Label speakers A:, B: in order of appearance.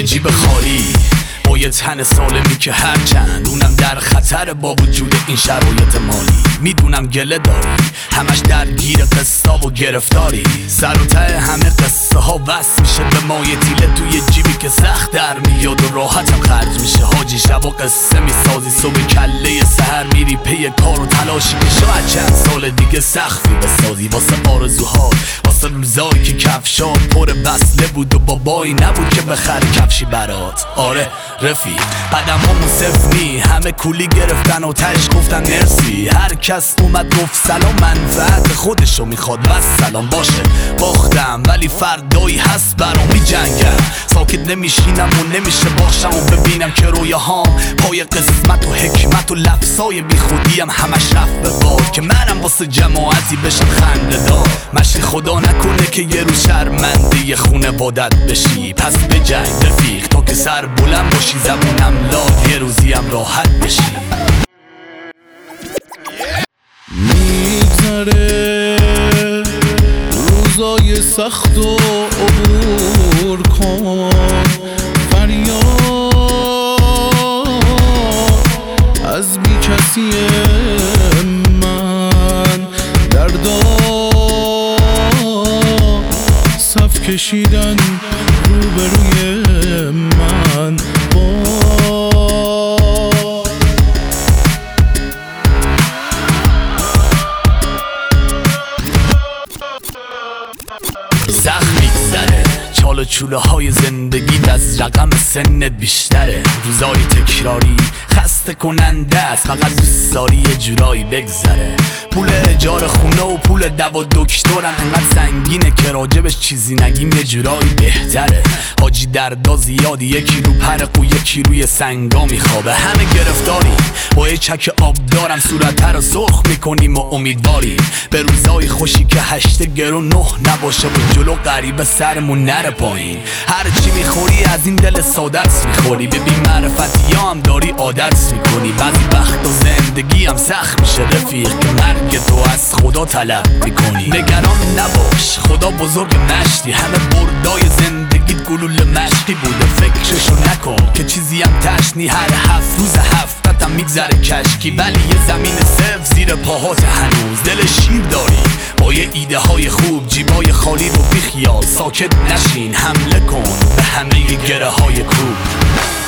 A: جیب خالی با یه تن سالمی که هرچند اونم در خطر با وجود این شرایط مالی. میدونم گله داری همش درگیر قصه و گرفتاری، سر و ته همه قصه ها وصل میشه به مایه تیله توی جیبی که سخت در میاد و راحتم خرج میشه. حاجی شب و قصه میسازی صبح کله سحر میری پی کار و تلاشی که شاید چند سال دیگه سختی بسازی واسه آرزوها، واسه روزایی که کفشات پر بسله بود و بابایی نبود که بخری کفشی برات. آره رفیق قدمامون صفر همه کولی گرفتن و تش گفتن مرسی. هر کس اومد گفت سلام منفعت خودشو میخواد بس سلام باشه باختم، ولی فردایی هست برام میجنگم. ساکت نمیشینم و نمیشه باشم و ببینم که رویاهام پای قسمت و حکمت و لفظای بی خودیم همش رفت به باد که منم واسه جماعتی بشم خنده دار. مشی خدا نکنه که یه روز شرمنده یه خونوادت بشی، پس بجنگ رفیق تا که سر بلند باشی زبونم لاد یه روزیم راحت بشی.
B: میگذره روزای سخت و عبور کن، فریاد از بی کسی من دردا صف کشیدن روبروی من
A: سخت میگذره چال و چوله های زندگی از رقم سنت بیشتره. روزای تکراری خسته کننده است، فقط دوست داری یه جورایی بگذره. پول اجار خونه و پول دوا دکترم انقدر سنگینه که راجبش چیزی نگیم یه جورایی بهتره. حاجی دردا زیادی، یکی رو پرق و یکی روی سنگا میخوابه. همه گرفتاری با یه چک آب دارم صورت رو سرخ میکنیم و امیدواریم به روزای خوشی که 8 گرو 9 نباشه و جلو غریبه سرمون نره پایین. هرچی میخوری از این دل سادت میخوری، ببین معرفتی هم داری عادت میکنی. بعضی وقت و زندگی هم سخت میشه رفیق که مرگ تو از خدا طلب میکنی. نگران نباش خدا بزرگ مشتی، همه بردای زندگیت گلوله مشقی بوده. فکرشو نکن که چیزی هم تشنی، هر 7 روز هفتتم میگذره کشکی. ولی یه زمین سبز زیر پاهات هنوز، دل شیر داری با یه ایده های خوب، جیبای خالی رو بیخیال ساکت نشین، حمله کن به همه گره های کوب.